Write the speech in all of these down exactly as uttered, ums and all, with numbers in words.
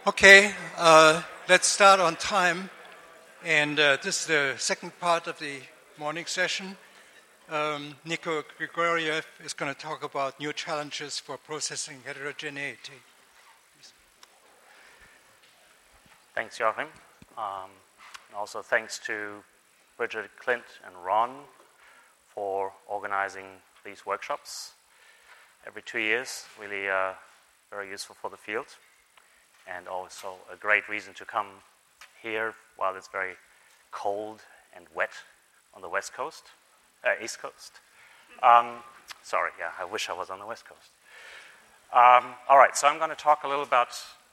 Okay, uh, let's start on time. And uh, this is the second part of the morning session. Um, Nico Grigoriev is going to talk about new challenges for processing heterogeneity. Thanks, Joachim. Um, and also thanks to Bridget, Clint, and Ron for organizing these workshops every two years. Really uh, very useful for the field. And also a great reason to come here while it's very cold and wet on the west coast, uh, east coast. Um, sorry, yeah, I wish I was on the west coast. Um, all right, so I'm going to talk a little about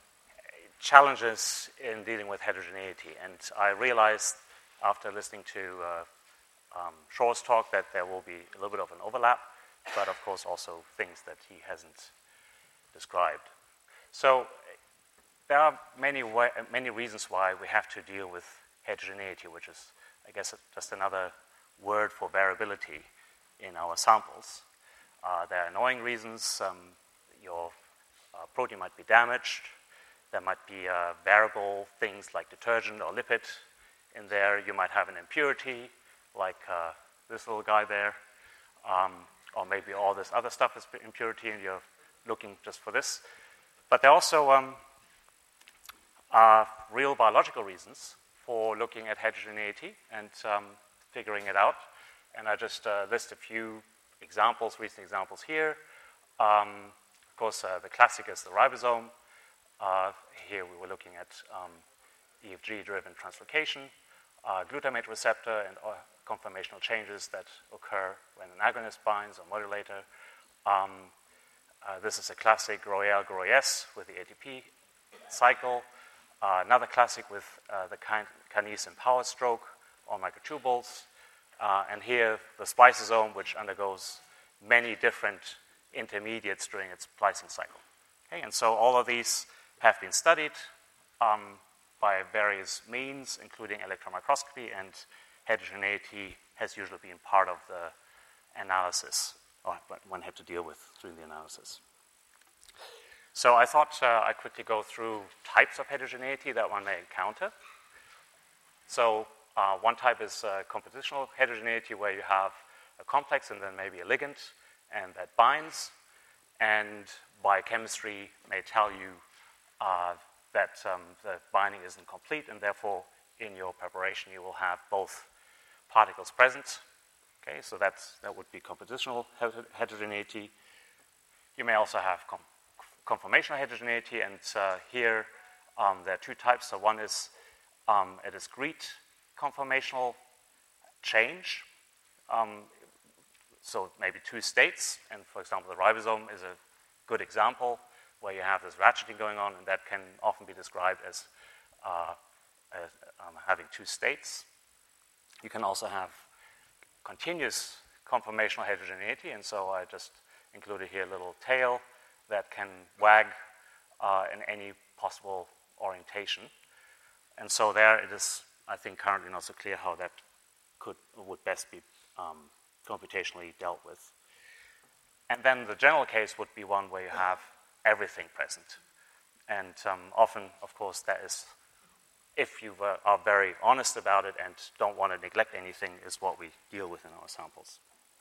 challenges in dealing with heterogeneity. And I realized after listening to uh, um, Shor's talk that there will be a little bit of an overlap, but of course also things that he hasn't described. So there are many way, many reasons why we have to deal with heterogeneity, which is, I guess, just another word for variability in our samples. Uh, there are annoying reasons. Um, your uh, protein might be damaged. There might be uh, variable things like detergent or lipid in there. You might have an impurity, like uh, this little guy there. Um, or maybe all this other stuff is impurity, and you're looking just for this. But there are also um, are real biological reasons for looking at heterogeneity and um, figuring it out. And I just uh, list a few examples, recent examples here. Um, of course, uh, the classic is the ribosome. Uh, here we were looking at um, E F G-driven translocation, uh, glutamate receptor, and uh, conformational changes that occur when an agonist binds or modulator. Um, uh, this is a classic Royale-Groyes with the A T P cycle. Uh, another classic with uh, the kin- kinesin power stroke or microtubules. Uh, and here, the spliceosome, which undergoes many different intermediates during its splicing cycle. Okay, and so all of these have been studied um, by various means, including electron microscopy, and heterogeneity has usually been part of the analysis, or what one had to deal with during the analysis. So I thought uh, I'd quickly go through types of heterogeneity that one may encounter. So uh, one type is uh, compositional heterogeneity, where you have a complex and then maybe a ligand, and that binds. And biochemistry may tell you uh, that um, the binding isn't complete, and therefore in your preparation you will have both particles present. Okay, so that's, that would be compositional heterogeneity. You may also have com- conformational heterogeneity, and uh, here um, there are two types. So one is um, a discrete conformational change. Um, so maybe two states, and for example, the ribosome is a good example where you have this ratcheting going on, and that can often be described as, uh, as um, having two states. You can also have continuous conformational heterogeneity, and so I just included here a little tail that can wag uh, in any possible orientation. And so there it is, I think, currently not so clear how that could would best be um, computationally dealt with. And then the general case would be one where you have everything present. And um, often, of course, that is, if you uh, are very honest about it and don't want to neglect anything, is what we deal with in our samples.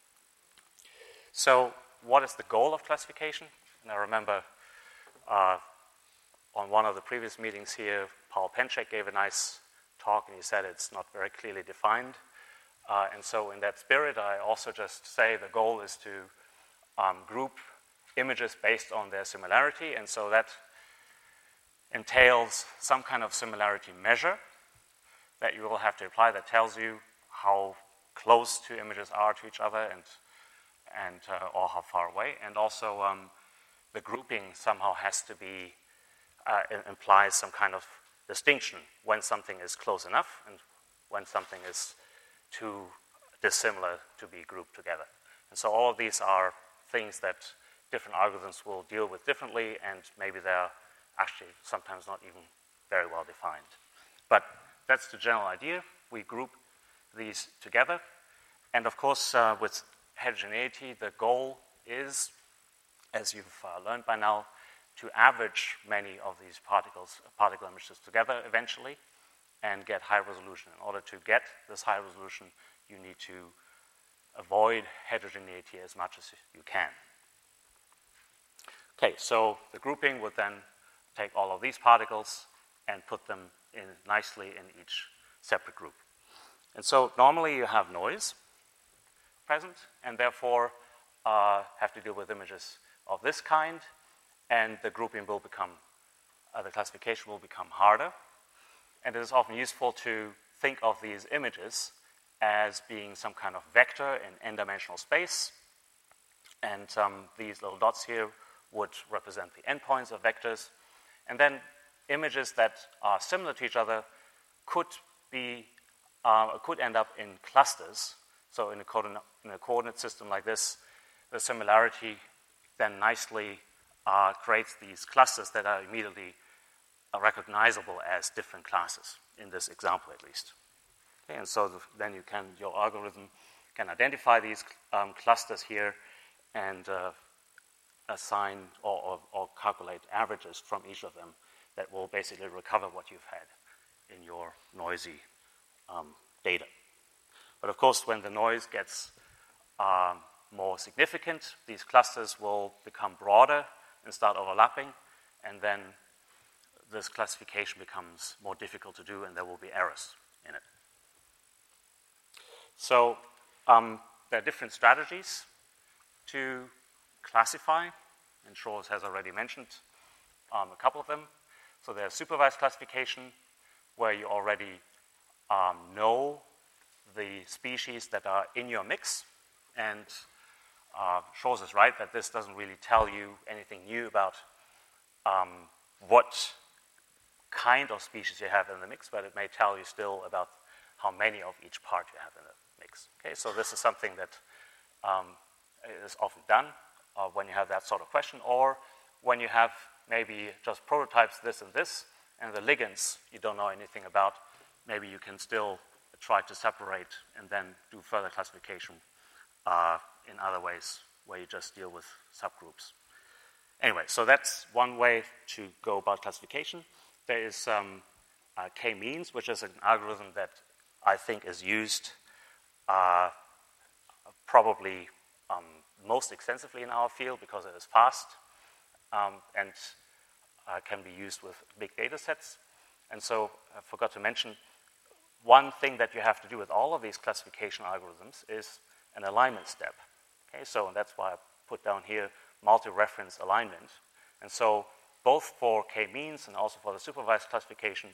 So what is the goal of classification? And I remember uh, on one of the previous meetings here, Paul Penchek gave a nice talk, and he said it's not very clearly defined. Uh, and so in that spirit, I also just say the goal is to um, group images based on their similarity, and so that entails some kind of similarity measure that you will have to apply that tells you how close two images are to each other and, and uh, or how far away. And also um, the grouping somehow has to be, uh, implies some kind of distinction when something is close enough and when something is too dissimilar to be grouped together. And so all of these are things that different algorithms will deal with differently, and maybe they're actually sometimes not even very well defined. But that's the general idea. We group these together. And of course, uh, with heterogeneity, the goal is, as you've uh, learned by now, to average many of these particles, particle images together eventually and get high resolution. In order to get this high resolution, you need to avoid heterogeneity as much as you can. Okay, so the grouping would then take all of these particles and put them in nicely in each separate group. And so normally you have noise present, and therefore uh, have to deal with images of this kind, and the grouping will become, uh, the classification will become harder. And it is often useful to think of these images as being some kind of vector in n-dimensional space. And um, these little dots here would represent the endpoints of vectors. And then images that are similar to each other could be, uh, could end up in clusters. So in a, coordinate, in a coordinate system like this, the similarity then nicely uh, creates these clusters that are immediately uh, recognizable as different classes, in this example at least. Okay, and so the, then you can, your algorithm can identify these um, clusters here and uh, assign or, or, or calculate averages from each of them that will basically recover what you've had in your noisy um, data. But of course, when the noise gets um, more significant, these clusters will become broader and start overlapping, and then this classification becomes more difficult to do, and there will be errors in it. So um, there are different strategies to classify, and Shores has already mentioned um, a couple of them. So there's supervised classification, where you already um, know the species that are in your mix, and uh, Shores is right that this doesn't really tell you anything new about um, what kind of species you have in the mix, but it may tell you still about how many of each part you have in the mix. Okay, so this is something that um, is often done uh, when you have that sort of question, or when you have maybe just prototypes this and this, and the ligands you don't know anything about, maybe you can still try to separate and then do further classification uh, in other ways where you just deal with subgroups. Anyway, so that's one way to go about classification. There is um, uh, k-means, which is an algorithm that I think is used uh, probably um, most extensively in our field because it is fast um, and uh, can be used with big data sets. And so I forgot to mention, one thing that you have to do with all of these classification algorithms is an alignment step. Okay, so and that's why I put down here multi-reference alignment. And so both for k-means and also for the supervised classification,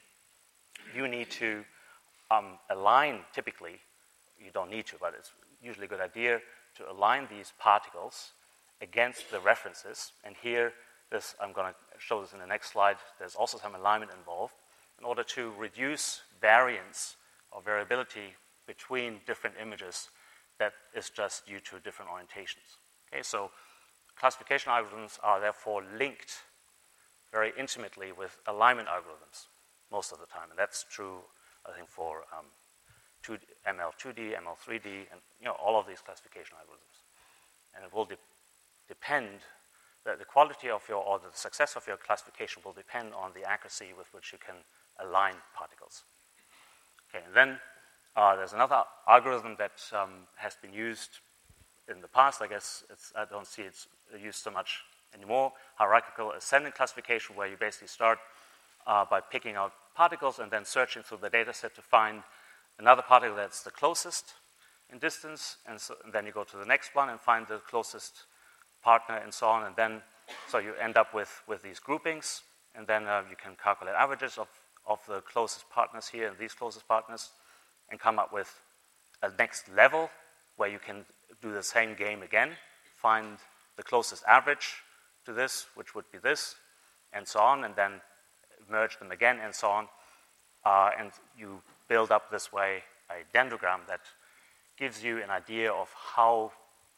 you need to um, align typically, you don't need to, but it's usually a good idea to align these particles against the references. And here, this I'm going to show this in the next slide, there's also some alignment involved in order to reduce variance or variability between different images that is just due to different orientations. Okay, so classification algorithms are therefore linked very intimately with alignment algorithms most of the time, and that's true, I think, for um, two, M L two D, M L three D, and you know all of these classification algorithms. And it will de- depend, the, the quality of your, or the success of your classification will depend on the accuracy with which you can align particles. Okay, and then uh, there's another algorithm that um, has been used in the past. I guess it's, I don't see it's used so much anymore. Hierarchical ascending classification, where you basically start uh, by picking out particles and then searching through the data set to find another particle that's the closest in distance, and, so, and then you go to the next one and find the closest partner and so on, and then so you end up with, with these groupings, and then uh, you can calculate averages of of the closest partners here and these closest partners and come up with a next level where you can do the same game again, find the closest average to this, which would be this, and so on, and then merge them again and so on. Uh, and you build up this way a dendrogram that gives you an idea of how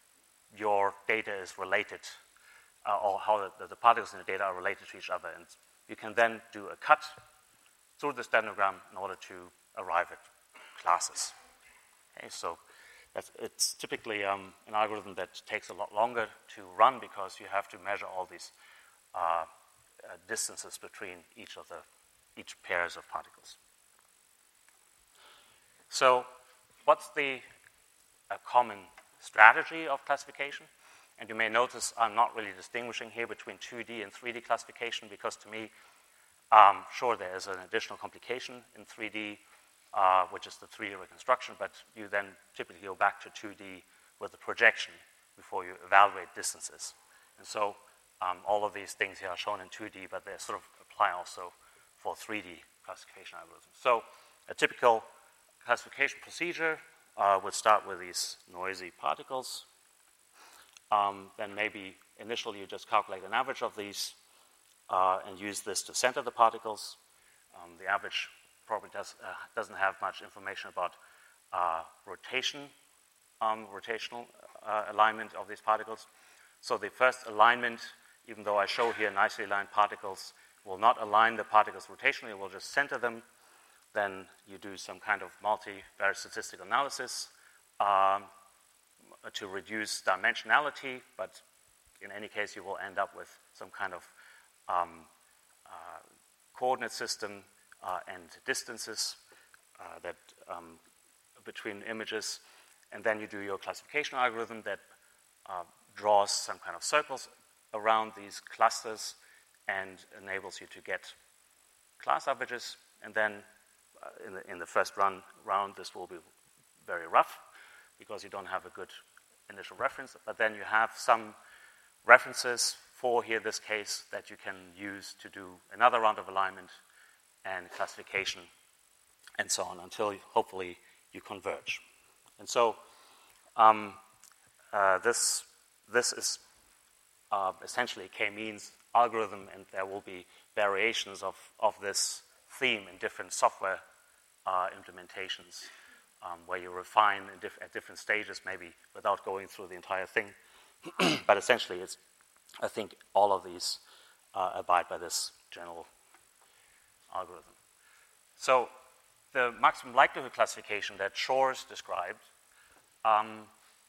your data is related uh, or how the, the particles in the data are related to each other. And you can then do a cut through this dendrogram in order to arrive at classes. Okay, so that's, it's typically um, an algorithm that takes a lot longer to run because you have to measure all these uh, uh, distances between each of the each pairs of particles. So, what's the uh, common strategy of classification? And you may notice I'm not really distinguishing here between two D and three D classification, because to me, um, sure, there is an additional complication in three D, uh, which is the three D reconstruction, but you then typically go back to two D with the projection before you evaluate distances. And so um, all of these things here are shown in two D, but they sort of apply also for three D classification algorithms. So a typical classification procedure uh, would start with these noisy particles. Um, then maybe initially you just calculate an average of these uh, and use this to center the particles. Um, the average probably does, uh, doesn't have much information about uh, rotation, um, rotational uh, alignment of these particles. So the first alignment, even though I show here nicely aligned particles, will not align the particles rotationally, it will just center them. Then you do some kind of multivariate statistical analysis um, to reduce dimensionality, but in any case, you will end up with some kind of um, uh, coordinate system uh, and distances uh, that um, between images, and then you do your classification algorithm that uh, draws some kind of circles around these clusters and enables you to get class averages. And then uh, in, the, in the first run round, this will be very rough because you don't have a good initial reference, but then you have some references for here this case that you can use to do another round of alignment and classification and so on until hopefully you converge. And so um, uh, this, this is uh, essentially a k-means algorithm, and there will be variations of, of this theme in different software uh, implementations um, where you refine in diff- at different stages, maybe without going through the entire thing. But essentially, it's, I think all of these uh, abide by this general algorithm. So the maximum likelihood classification that Shores described um,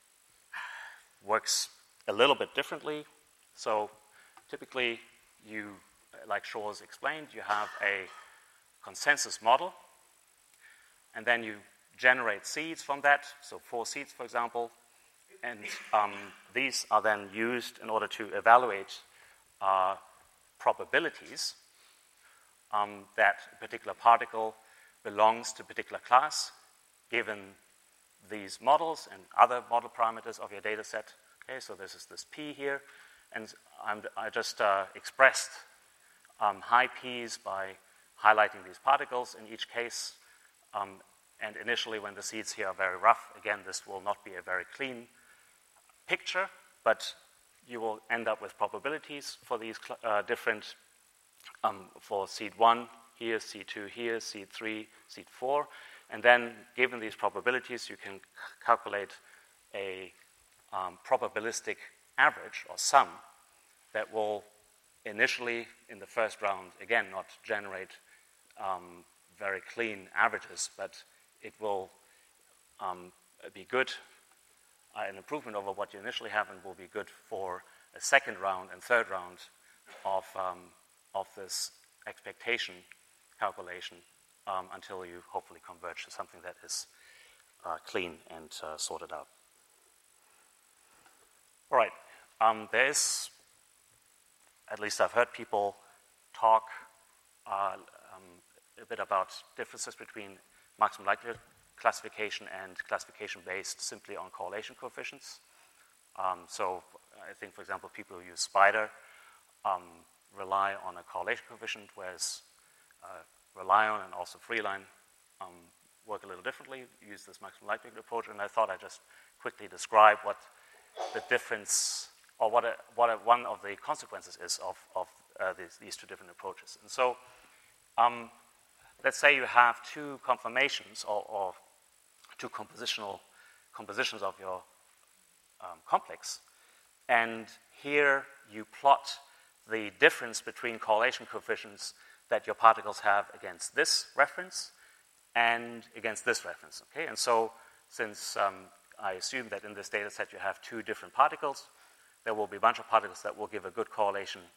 works a little bit differently. So typically, you, like Shores explained, you have a consensus model, and then you generate seeds from that, so four seeds, for example, and um, these are then used in order to evaluate uh, probabilities um, that a particular particle belongs to a particular class, given these models and other model parameters of your data set. Okay, so this is this P here, and I'm, I just uh, expressed um, high P's by highlighting these particles in each case. Um, and initially, when the seeds here are very rough, again, this will not be a very clean picture, but you will end up with probabilities for these cl- uh, different, um, for seed one here, seed two here, seed three, seed four. And then, given these probabilities, you can c- calculate a um, probabilistic average or sum that will initially, in the first round, again, not generate um, very clean averages, but it will um, be good, uh, an improvement over what you initially have, and will be good for a second round and third round of, um, of this expectation calculation um, until you hopefully converge to something that is uh, clean and uh, sorted out. All right, um, there is, at least I've heard people talk uh, um, a bit about differences between maximum likelihood classification and classification based simply on correlation coefficients. Um, so I think, for example, people who use Spider um, rely on a correlation coefficient, whereas uh, Relion and also Freeline um, work a little differently, use this maximum likelihood approach, and I thought I'd just quickly describe what the difference, or what, a, what a, one of the consequences is of, of uh, these, these two different approaches. And so um, let's say you have two conformations or, or two compositional compositions of your um, complex, and here you plot the difference between correlation coefficients that your particles have against this reference and against this reference. Okay, and so since um, I assume that in this data set you have two different particles, there will be a bunch of particles that will give a good correlation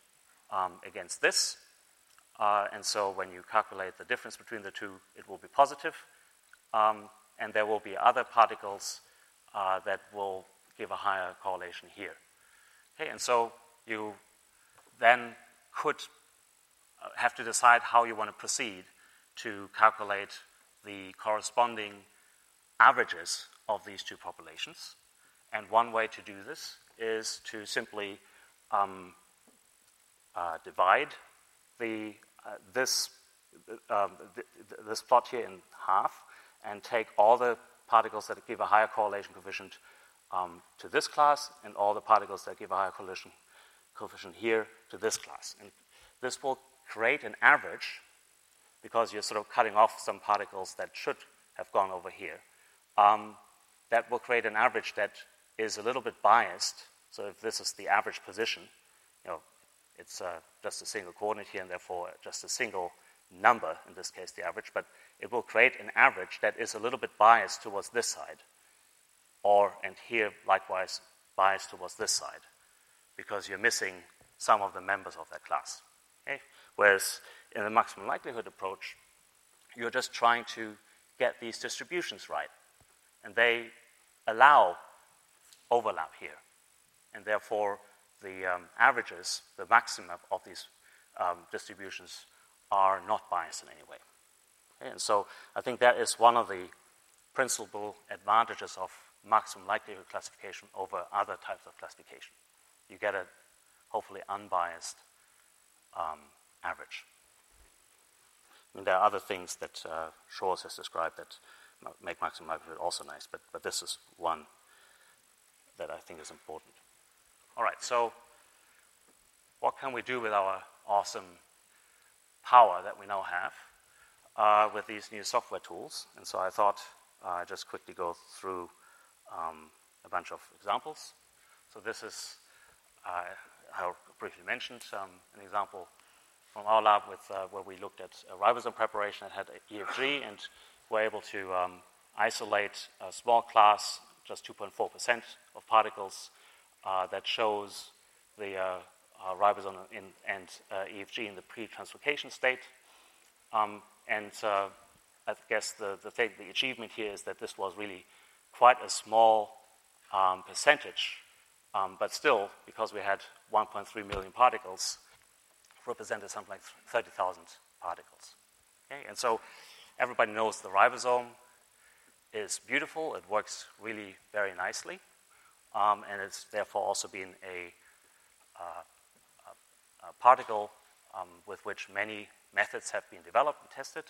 um, against this. Uh, and so when you calculate the difference between the two, it will be positive. Um, and there will be other particles uh, that will give a higher correlation here. Okay, and so you then could have to decide how you want to proceed to calculate the corresponding averages of these two populations. And one way to do this is to simply um, uh, divide the, uh, this, uh, th th this plot here in half and take all the particles that give a higher correlation coefficient um, to this class and all the particles that give a higher correlation coefficient here to this class. And this will create an average, because you're sort of cutting off some particles that should have gone over here. Um, that will create an average that is a little bit biased. So if this is the average position, you know, it's uh, just a single coordinate here and therefore just a single number, in this case the average, but it will create an average that is a little bit biased towards this side, or, and here likewise, biased towards this side, because you're missing some of the members of that class. Okay? Whereas in the maximum likelihood approach, you're just trying to get these distributions right. And they allow overlap here. And therefore, the um, averages, the maximum of these um, distributions are not biased in any way. Okay? And so I think that is one of the principal advantages of maximum likelihood classification over other types of classification. You get a hopefully unbiased um, average. I mean, there are other things that uh, Shores has described that make maximum likelihood also nice, but, but this is one that I think is important. All right, so what can we do with our awesome power that we now have uh, with these new software tools? And so I thought uh, I'd just quickly go through um, a bunch of examples. So this is, uh, I briefly mentioned, um, an example from our lab with, uh, where we looked at a ribosome preparation that had E F G and were able to um, isolate a small class, just two point four percent of particles, uh, that shows the uh, uh, ribosome in, and uh, E F G in the pre-translocation state. Um, and uh, I guess the, the, thing, the achievement here is that this was really quite a small um, percentage, um, but still, because we had one point three million particles, represented something like thirty thousand particles. Okay? And so everybody knows the ribosome is beautiful. It works really very nicely. Um, and it's therefore also been a, uh, a, a particle um, with which many methods have been developed and tested.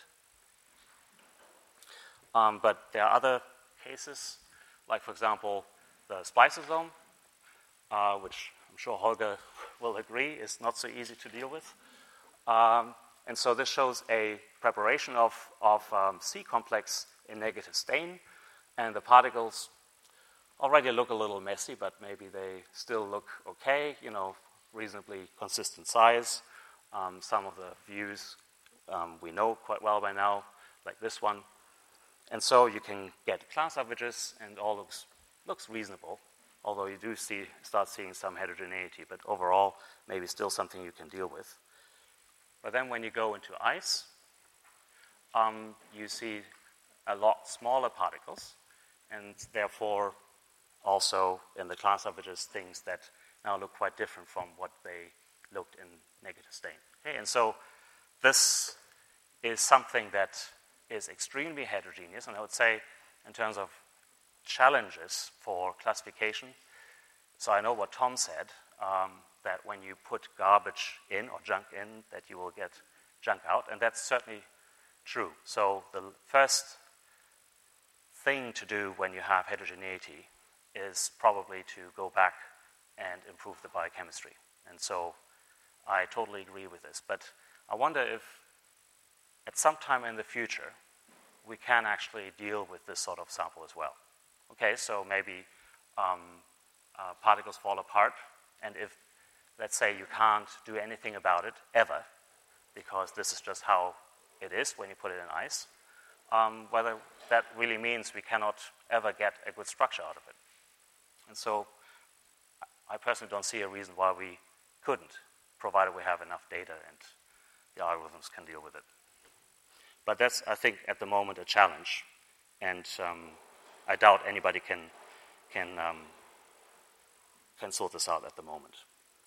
Um, but there are other cases, like, for example, the spliceosome, uh, which I'm sure Holger will agree is not so easy to deal with. Um, and so this shows a preparation of, of um, C-complex in negative stain, and the particles already look a little messy, but maybe they still look okay, you know, reasonably consistent size. Um, some of the views um, we know quite well by now, like this one. And so you can get class averages, and all looks, looks reasonable, although you do see, start seeing some heterogeneity, but overall, maybe still something you can deal with. But then when you go into ice, um, you see a lot smaller particles, and therefore also in the class averages things that now look quite different from what they looked in negative stain. Okay, and so this is something that is extremely heterogeneous, and I would say in terms of challenges for classification. So I know what Tom said, um, that when you put garbage in or junk in, that you will get junk out, and that's certainly true. So the first thing to do when you have heterogeneity is probably to go back and improve the biochemistry. And so I totally agree with this. But I wonder if at some time in the future we can actually deal with this sort of sample as well. Okay, so maybe um, uh, particles fall apart, and if, let's say, you can't do anything about it ever, because this is just how it is when you put it in ice, um, whether that really means we cannot ever get a good structure out of it. And so I personally don't see a reason why we couldn't provided we have enough data and the algorithms can deal with it. But that's, I think, at the moment a challenge, and um, I doubt anybody can can um, can sort this out at the moment.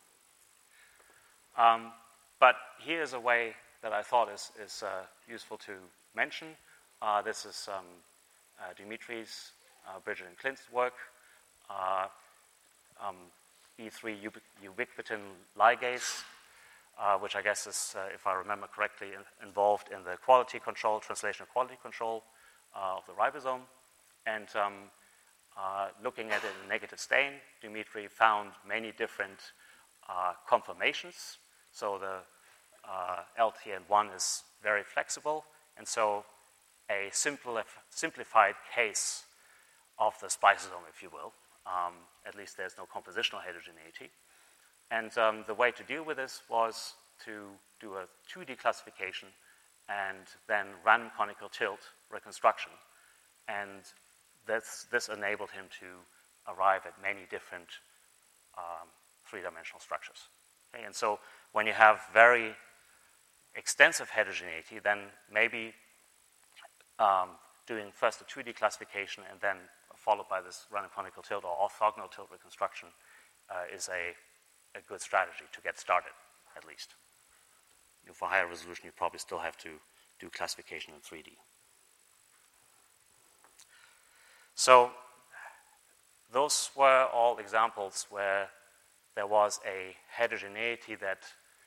Um, but here's a way that I thought is, is uh, useful to mention. Uh, this is um, uh, Dimitri's, uh, Bridget and Clint's work, uh, um, E three ubiquitin ligase, uh, which I guess is, uh, if I remember correctly, in, involved in the quality control, translational quality control uh, of the ribosome. And um, uh, looking at it in negative stain, Dimitri found many different uh, conformations. So the uh, L T N one is very flexible, and so a simplif- simplified case of the spliceosome, if you will. Um, at least there's no compositional heterogeneity. And um, the way to deal with this was to do a two D classification and then random conical tilt reconstruction. And this, this enabled him to arrive at many different um, three-dimensional structures. Okay? And so when you have very extensive heterogeneity, then maybe um, doing first a two D classification and then followed by this random conical tilt or orthogonal tilt reconstruction uh, is a, a good strategy to get started, at least. You know, for higher resolution, you probably still have to do classification in three D. So those were all examples where there was a heterogeneity that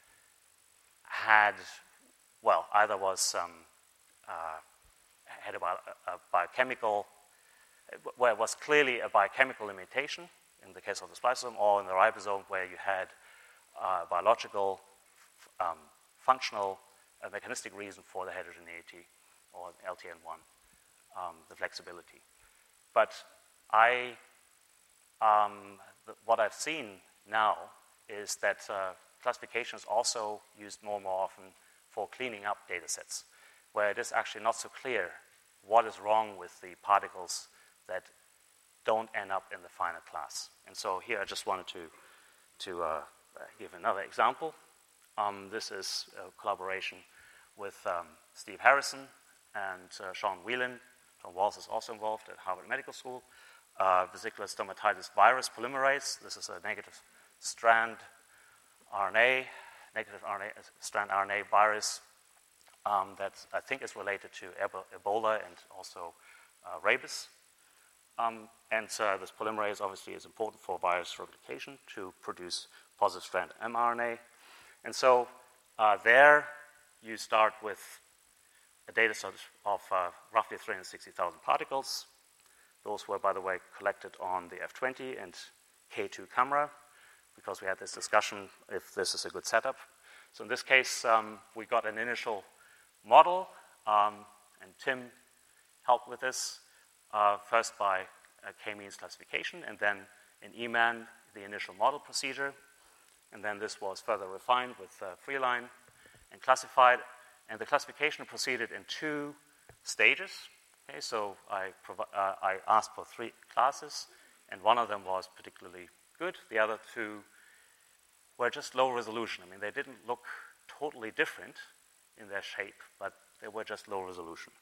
had, well, either was um, uh, had a, a biochemical, where it was clearly a biochemical limitation in the case of the spliceosome, or in the ribosome where you had uh, biological, um, functional, uh, mechanistic reason for the heterogeneity, or L T N one, um, the flexibility. But I, um, the, what I've seen now is that uh, classification is also used more and more often for cleaning up data sets, where it is actually not so clear what is wrong with the particles that don't end up in the final class. And so here I just wanted to, to uh, give another example. Um, this is a collaboration with um, Steve Harrison and uh, Sean Whelan. John Walls is also involved at Harvard Medical School. Uh, vesicular stomatitis virus polymerase. This is a negative strand R N A, negative R N A, strand R N A virus um, that I think is related to Ebola and also uh, rabies. Um, and uh, this polymerase obviously is important for virus replication to produce positive strand mRNA. And so uh, there you start with a data set of uh, roughly three hundred sixty thousand particles. Those were, by the way, collected on the F twenty and K two camera, because we had this discussion if this is a good setup. So in this case, um, we got an initial model, um, and Tim helped with this, uh, first by a k-means classification, and then in E MAN, the initial model procedure. And then this was further refined with uh, Freeline and classified. And the classification proceeded in two stages. Okay, so I, provi- uh, I asked for three classes, and one of them was particularly good. The other two were just low resolution. I mean, they didn't look totally different in their shape, but they were just low resolution.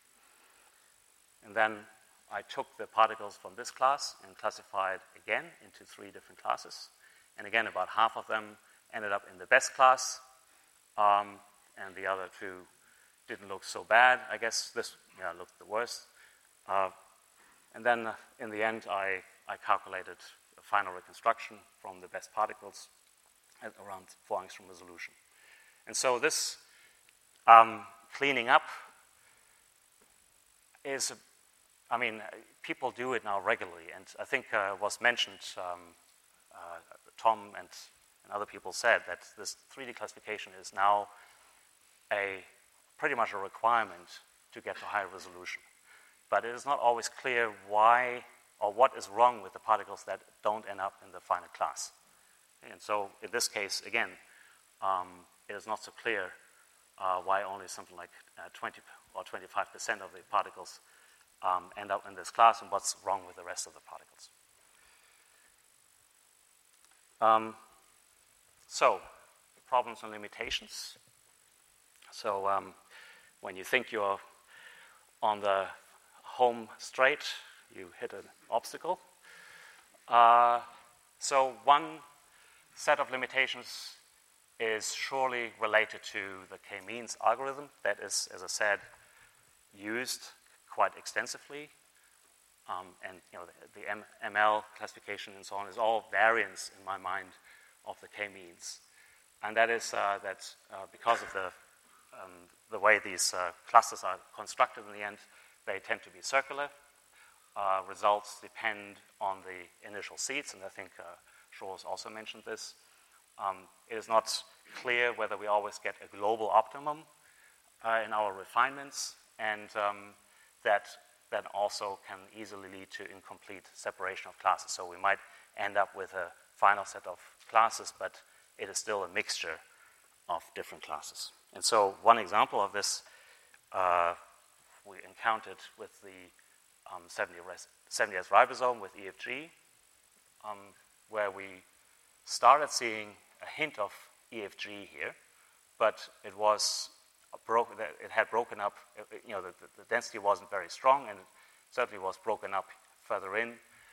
And then I took the particles from this class and classified again into three different classes. And again, about half of them ended up in the best class, um, and the other two didn't look so bad. I guess this yeah, looked the worst. Uh, and then uh, in the end, I, I calculated a final reconstruction from the best particles at around four angstrom resolution. And so this um, cleaning up is, a, I mean, people do it now regularly. And I think uh, was mentioned, um, uh, Tom and, and other people said that this three D classification is now a pretty much a requirement to get to high resolution. But it is not always clear why or what is wrong with the particles that don't end up in the final class. And so in this case, again, um, it is not so clear uh, why only something like uh, twenty or twenty-five percent of the particles um, end up in this class, and what's wrong with the rest of the particles. Um, so problems and limitations. So um, when you think you're on the home straight, you hit an obstacle. Uh, so one set of limitations is surely related to the k-means algorithm that is, as I said, used quite extensively. Um, and you know, the, the M- ML classification and so on is all variants in my mind of the k-means. And that is uh, that uh, because of the, um, the way these uh, clusters are constructed in the end, they tend to be circular. Uh, results depend on the initial seeds, and I think uh, Shores also mentioned this. Um, it is not clear whether we always get a global optimum uh, in our refinements, and um, that then also can easily lead to incomplete separation of classes. So we might end up with a final set of classes, but it is still a mixture of different classes. And so one example of this uh, we encountered with the um, seventy S ribosome with E F G, um, where we started seeing a hint of E F G here, but it was broke. It had broken up. You know, the, the density wasn't very strong, and it certainly was broken up further in.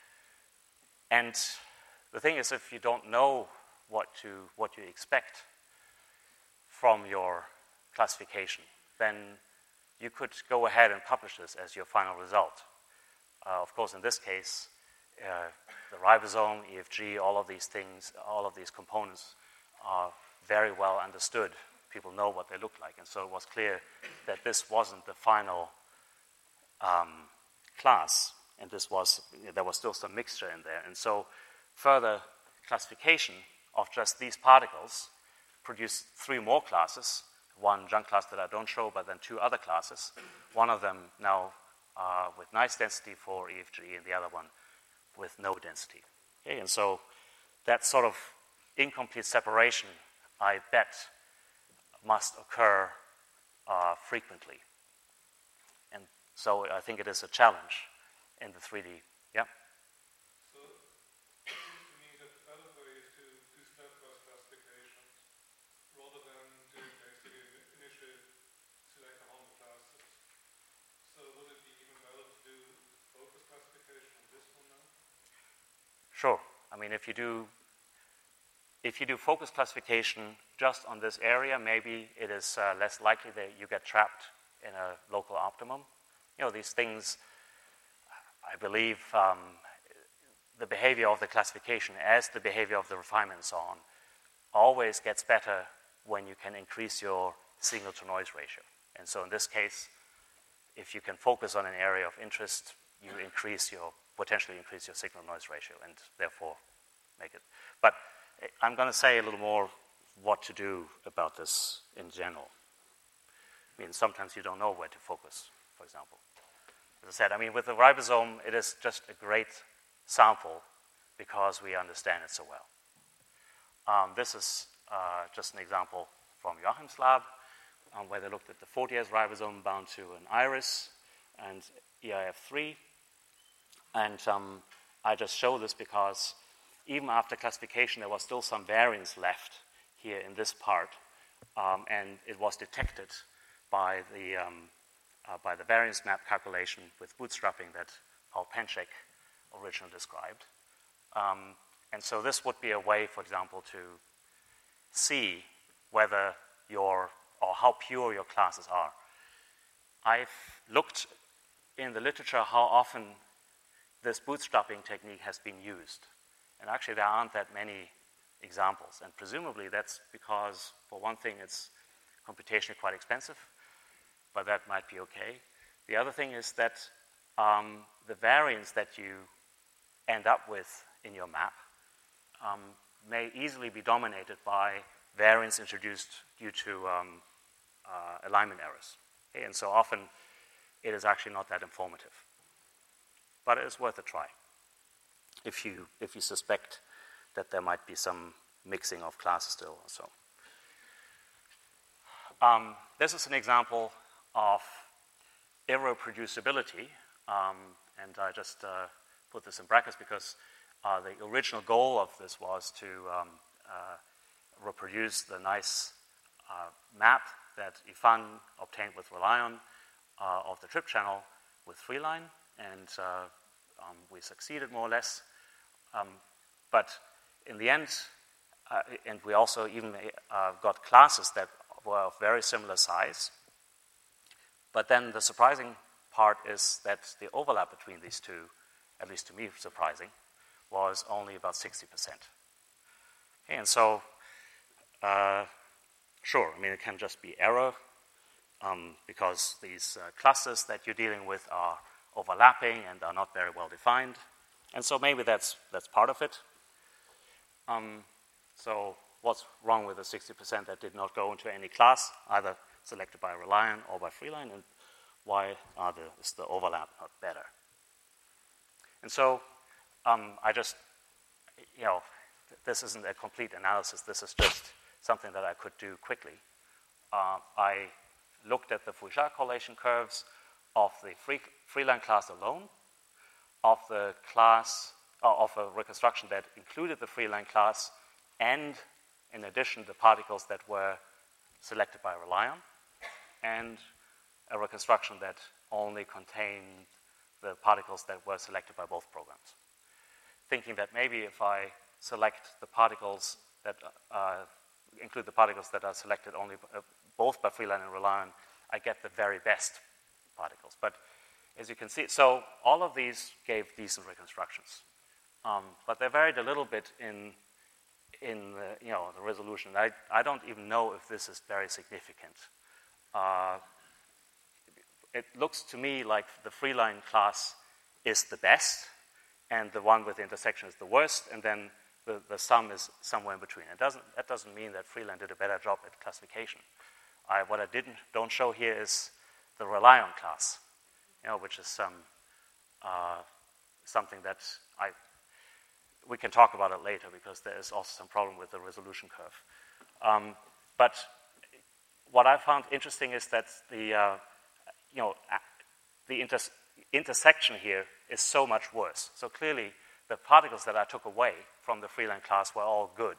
And the thing is, if you don't know what to what you expect from your classification, then you could go ahead and publish this as your final result. Uh, of course, in this case, uh, the ribosome, E F G, all of these things, all of these components are very well understood. People know what they look like, and so it was clear that this wasn't the final um, class, and this was there was still some mixture in there. And so further classification of just these particles produced three more classes, one junk class that I don't show, but then two other classes, one of them now uh, with nice density for E F G, and the other one with no density. Okay, and so that sort of incomplete separation, I bet, must occur uh, frequently. And so I think it is a challenge in the three D. Yeah? So it seems to me that the better way is to do stepwise classification rather than doing basically initial select a whole classes. So would it be even better to do focus classification on this one now? Sure. I mean, if you do if you do focus classification just on this area, maybe it is uh, less likely that you get trapped in a local optimum. You know, these things, I believe, um, the behavior of the classification as the behavior of the refinement and so on always gets better when you can increase your signal-to-noise ratio. And so in this case, if you can focus on an area of interest, you increase your, potentially increase your signal-noise ratio and therefore make it. But I'm going to say a little more what to do about this in general. I mean, sometimes you don't know where to focus, for example. As I said, I mean, with the ribosome, it is just a great sample because we understand it so well. Um, this is uh, just an example from Joachim's lab, um, where they looked at the forty S ribosome bound to an iris and E I F three. And um, I just show this because even after classification, there was still some variance left here in this part, um, and it was detected by the um, uh, by the variance map calculation with bootstrapping that Paul Penchek originally described. Um, and so this would be a way, for example, to see whether your or how pure your classes are. I've looked in the literature how often this bootstrapping technique has been used. And actually, there aren't that many examples. And presumably, that's because, for one thing, it's computationally quite expensive, but that might be okay. The other thing is that um, the variance that you end up with in your map um, may easily be dominated by variance introduced due to um, uh, alignment errors. Okay? And so often, it is actually not that informative. But it is worth a try if you if you suspect that there might be some mixing of classes still or so. Um, this is an example of irreproducibility, um, and I just uh, put this in brackets because uh, the original goal of this was to um, uh, reproduce the nice uh, map that Ifan obtained with Relion uh, of the trip channel with Freeline, and uh, um, we succeeded more or less. Um, but in the end, uh, and we also even uh, got classes that were of very similar size. But then the surprising part is that the overlap between these two, at least to me surprising, was only about sixty percent. Okay, and so, uh, sure, I mean, it can just be error, um, because these uh, clusters that you're dealing with are overlapping and are not very well defined. And so maybe that's, that's part of it. Um, so what's wrong with the sixty percent that did not go into any class, either selected by Relion or by Freeline, and why are the, is the overlap not better? And so um, I just, you know, this isn't a complete analysis. This is just something that I could do quickly. Uh, I looked at the Fouchard correlation curves of the free, Freeline class alone, of the class, uh, of a reconstruction that included the Freeline class, and in addition, the particles that were selected by Relion, and a reconstruction that only contained the particles that were selected by both programs. Thinking that maybe if I select the particles that uh, include the particles that are selected only uh, both by Freeline and Relion, I get the very best particles. But as you can see, so all of these gave decent reconstructions, um, but they varied a little bit in in the, you know, the resolution. I I don't even know if this is very significant. Uh, it looks to me like the Freeline class is the best, and the one with the intersection is the worst, and then the, the sum is somewhere in between. It doesn't, that doesn't mean that Freeline did a better job at classification. I, what I didn't, don't show here is the Relion class, you know, which is some, uh, something that I, we can talk about it later because there is also some problem with the resolution curve. Um, but what I found interesting is that the, uh, you know, the inter intersection here is so much worse. So clearly, the particles that I took away from the Freeline class were all good,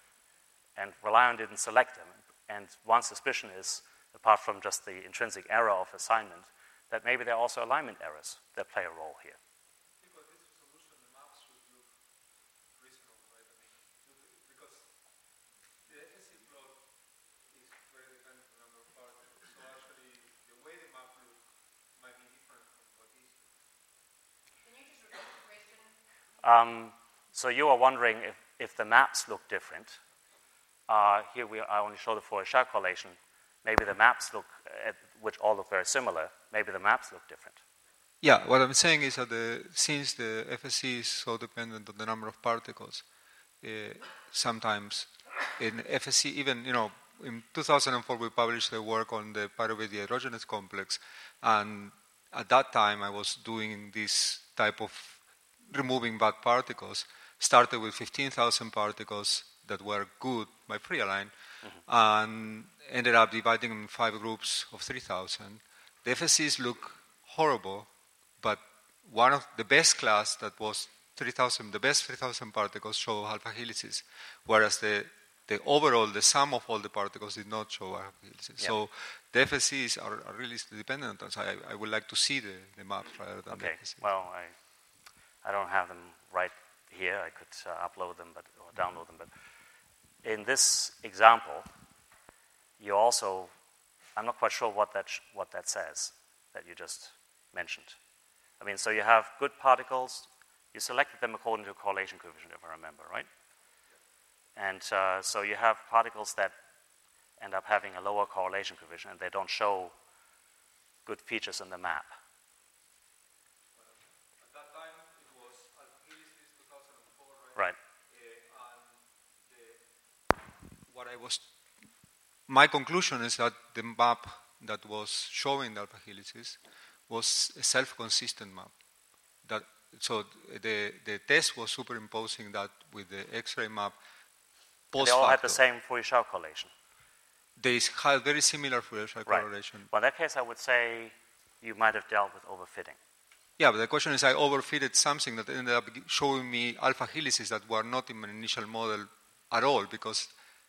and Relion didn't select them. And one suspicion is, apart from just the intrinsic error of assignment, that maybe there are also alignment errors that play a role here. Because this resolution, the maps would look reasonable, right? I mean, because the F S C plot is very dependent on the number of particles. So actually, the way the map looks might be different from what is. Can you just repeat the question? Um, so you are wondering if, if the maps look different. Uh, here we, I only show the Fourier correlation. Maybe the maps look, at, which all look very similar, maybe the maps look different. Yeah, what I'm saying is that the, since the F S C is so dependent on the number of particles, uh, sometimes in F S C, even, you know, in two thousand four we published the work on the pyruvate dehydrogenase complex, and at that time I was doing this type of removing bad particles, started with fifteen thousand particles that were good by Freeline, mm-hmm. and ended up dividing them in five groups of three thousand. The F S Cs look horrible, but one of the best class that was three thousand, the best three thousand particles show alpha helices, whereas the, the overall, the sum of all the particles did not show alpha helices. Yep. So the F S Cs are, are really dependent on, so I, I would like to see the, the maps rather than okay. the F S Cs. Well, I, I don't have them right here. I could uh, upload them but, or download them, but in this example, you also, I'm not quite sure what that sh what that says that you just mentioned. I mean, so you have good particles, you selected them according to correlation coefficient, if I remember, right? And uh, so you have particles that end up having a lower correlation coefficient, and they don't show good features in the map. At that time, it was alpha helices two thousand four, right? Right. What I was, my conclusion is that the map that was showing the alpha helices was a self-consistent map. That so the the test was superimposing that with the X-ray map. Post they all facto. had the same Fourier correlation. They had very similar Fourier right. correlation. Well, in that case, I would say you might have dealt with overfitting. Yeah, but the question is, I overfitted something that ended up showing me alpha helices that were not in my initial model at all, because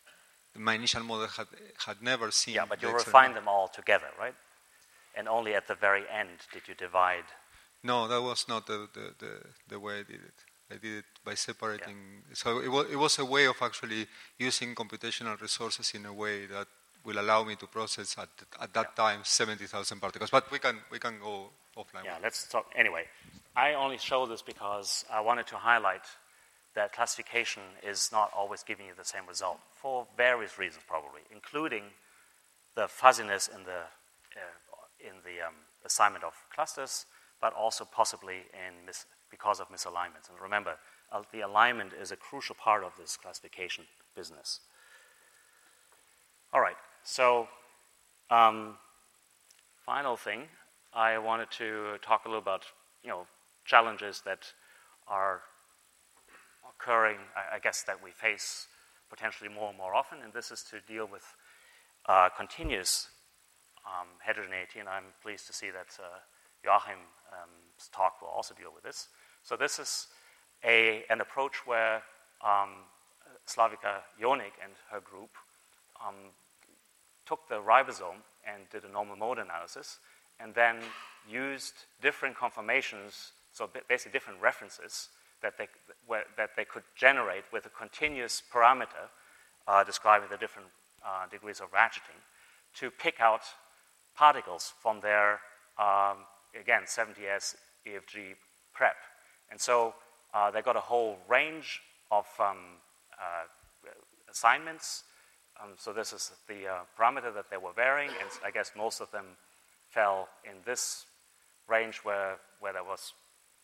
my initial model had had never seen. Yeah, but the you Excel refined model. them all together, right? And only at the very end did you divide. No, that was not the, the, the, the way I did it. I did it by separating. Yeah. So it was, it was a way of actually using computational resources in a way that will allow me to process at, at that yeah. time seventy thousand particles. But we can we can go offline. Yeah, let's talk. Anyway, I only show this because I wanted to highlight that classification is not always giving you the same result for various reasons, probably, including the fuzziness in the uh, in the um, assignment of clusters, but also possibly in mis- because of misalignments. And remember, uh, the alignment is a crucial part of this classification business. All right, so um, final thing, I wanted to talk a little about, you know, challenges that are occurring, I, I guess, that we face potentially more and more often, and this is to deal with uh, continuous um, heterogeneity, and I'm pleased to see that uh, Joachim's um, talk will also deal with this. So this is a, an approach where um, Slavika Jonik and her group um, took the ribosome and did a normal mode analysis, and then used different conformations, so basically different references that they, where, that they could generate with a continuous parameter uh, describing the different uh, degrees of ratcheting to pick out particles from their, um, again, seventy S E F G prep. And so uh, they got a whole range of um, uh, assignments. Um, so this is the uh, parameter that they were varying, and I guess most of them fell in this range where, where there was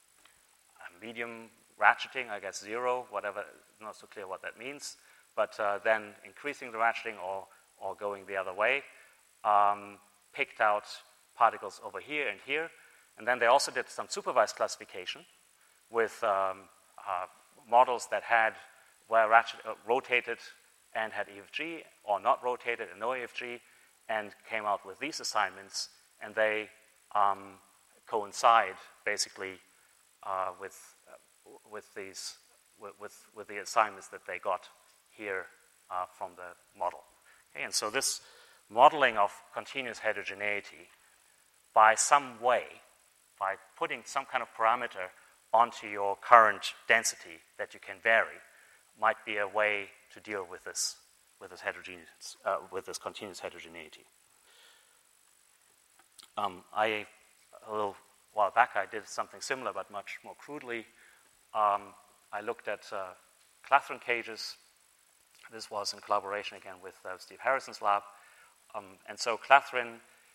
a medium ratcheting, I guess zero, whatever, not so clear what that means, but uh, then increasing the ratcheting or, or going the other way, um, picked out particles over here and here, and then they also did some supervised classification with um, uh, models that had, were ratchet, uh, rotated and had E F G, or not rotated and no E F G, and came out with these assignments, and they um, coincide basically uh, with uh, with these with with the assignments that they got here uh, from the model. Okay, and so this modeling of continuous heterogeneity by some way, by putting some kind of parameter onto your current density that you can vary, might be a way to deal with this with this heterogeneous uh, with this continuous heterogeneity. Um, I a little while back I did something similar, but much more crudely. Um, I looked at uh, Clathrin cages. This was in collaboration again with uh, Steve Harrison's lab, um, and so Clathrin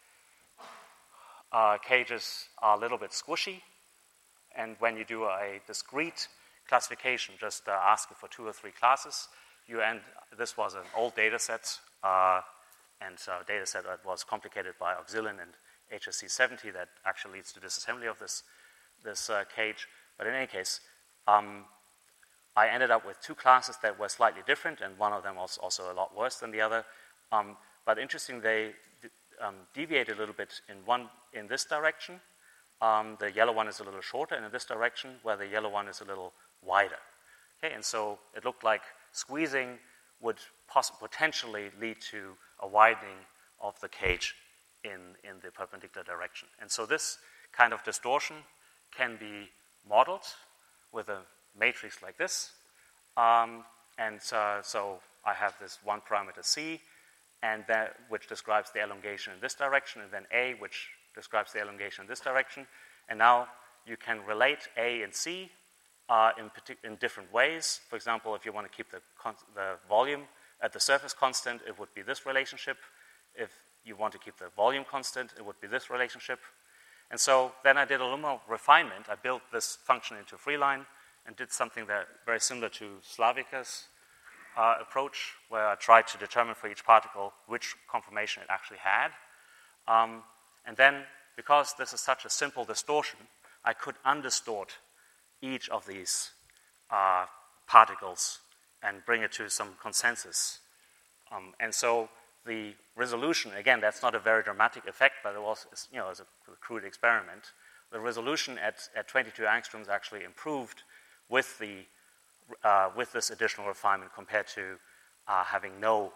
uh, cages are a little bit squishy. And when you do a discrete classification, just uh, asking for two or three classes, you end, this was an old data set, uh, and a data set that was complicated by Auxilin and H S C seventy that actually leads to disassembly of this, this uh, cage. But in any case, um, I ended up with two classes that were slightly different, and one of them was also a lot worse than the other. Um, but interesting, they um, deviated a little bit in one in this direction. Um, the yellow one is a little shorter, and in this direction, where the yellow one is a little wider. Okay, and so it looked like squeezing would poss- potentially lead to a widening of the cage in, in the perpendicular direction. And so this kind of distortion can be modeled with a matrix like this. Um, and uh, so I have this one parameter C, and that, which describes the elongation in this direction, and then A, which describes the elongation in this direction. And now you can relate A and C uh, in, partic- in different ways. For example, if you want to keep the, con- the volume at the surface constant, it would be this relationship. If you want to keep the volume constant, it would be this relationship. And so then I did a little more refinement. I built this function into Freeline and did something that very similar to Slavika's uh, approach, where I tried to determine for each particle which conformation it actually had. Um, And then, because this is such a simple distortion, I could undistort each of these uh, particles and bring it to some consensus. Um, and so the resolution, again, that's not a very dramatic effect, but it was, you know, as a crude experiment. The resolution at, at twenty-two angstroms actually improved with the uh, with this additional refinement compared to uh, having no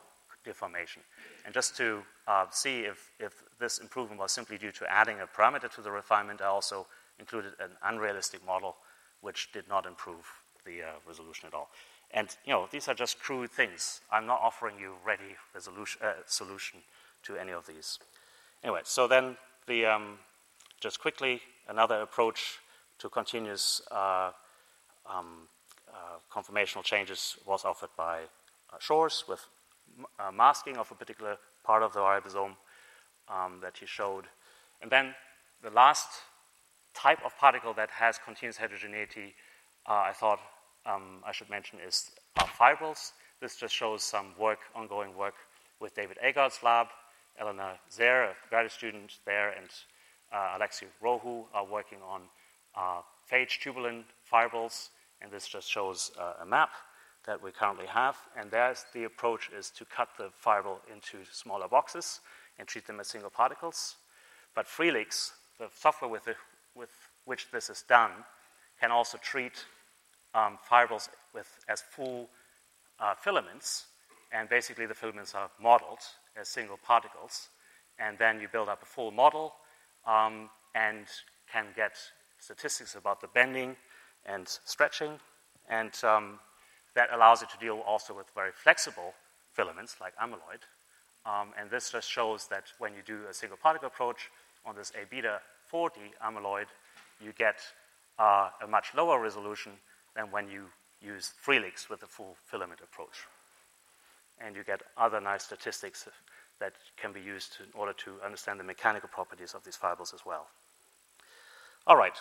deformation. And just to uh, see if, if this improvement was simply due to adding a parameter to the refinement, I also included an unrealistic model which did not improve the uh, resolution at all. And, you know, these are just crude things. I'm not offering you ready resolution, uh, solution to any of these. Anyway, so then the, um, just quickly, another approach to continuous uh, um, uh, conformational changes was offered by uh, Shores with uh, masking of a particular part of the ribosome um, that he showed. And then the last type of particle that has continuous heterogeneity, uh, I thought um, I should mention, is uh, fibrils. This just shows some work, ongoing work with David Agard's lab. Elena Zer, a graduate student there, and uh, Alexei Rohu are working on uh, phage tubulin fibrils, and this just shows uh, a map that we currently have. And there's the approach is to cut the fibril into smaller boxes and treat them as single particles. But Freelix, the software with, the, with which this is done, can also treat um, fibrils with, as full uh, filaments, and basically the filaments are modeled as single particles, and then you build up a full model um, and can get statistics about the bending and stretching, and um, that allows you to deal also with very flexible filaments like amyloid. Um, and this just shows that when you do a single particle approach on this A beta forty amyloid, you get uh, a much lower resolution than when you use Freelix with the full filament approach. And you get other nice statistics that can be used to, in order to understand the mechanical properties of these fibrils as well. All right.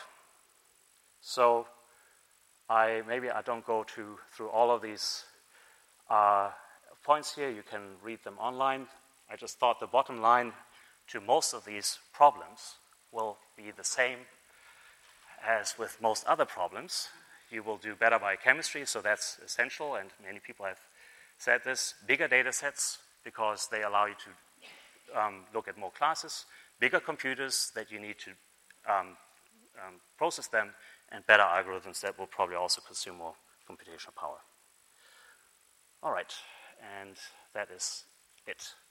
So I maybe I don't go to, through all of these uh, points here. You can read them online. I just thought the bottom line to most of these problems will be the same as with most other problems. You will do better biochemistry, so that's essential, and many people have said this. Bigger data sets, because they allow you to um, look at more classes. Bigger computers that you need to um, um, process them, and better algorithms that will probably also consume more computational power. All right, and that is it.